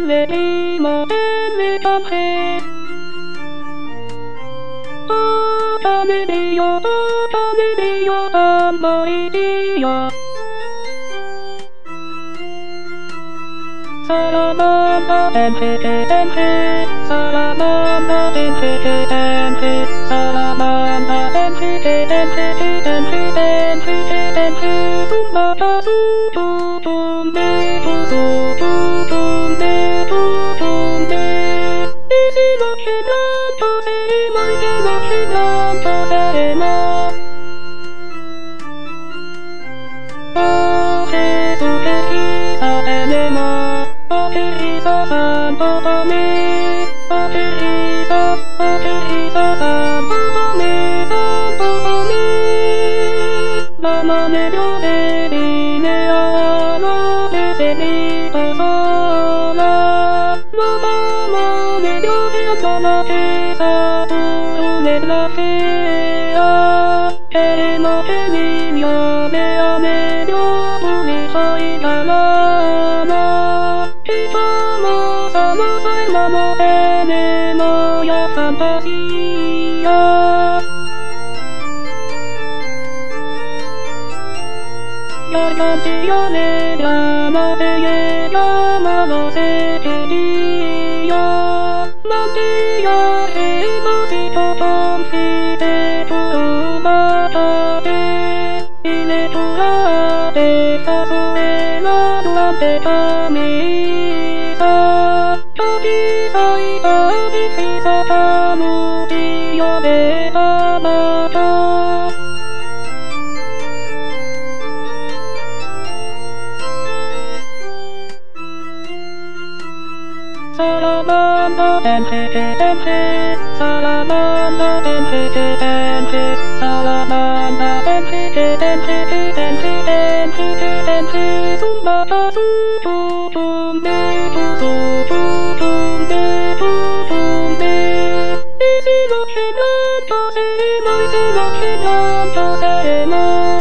prima dell'estate. Oh, dammi Dio, amai Dio. Salamanda Enche, Salamanda Enche, Salamanda Enche, Sumba Tumbe, Isi lo Shinanto Sema, Isi lo Shinanto Sema. Oh, Gesù che Isa tenemos, oh, Isa Santo Tomé, oh, Isa Santo Tomé, Santo Tomé. La mano de Linea, no necesito sola, no vamos medio de la Esa, tú eres la fea, queremos que niño vea medio, tú soy la lana, y vamos a no tenemos ya fantasía. Yo le llamo, te llamo, no sé qué día. Mandía, hemos ido confite tu matate. Y le turate, fazuela durante camisa. Avisa y avisa, camutillo de amato. Salamanda Enche, Salamanda Enche, Salamanda Enche, Sumba Tumbe, Isi lo Shinanto Sema, Isi lo Shinanto Sema.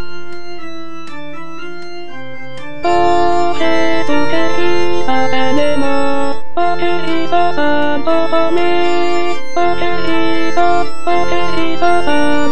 Oh, Gesù che Isa tenemos, oh, Isa Santo Tomé, oh, Isa Santo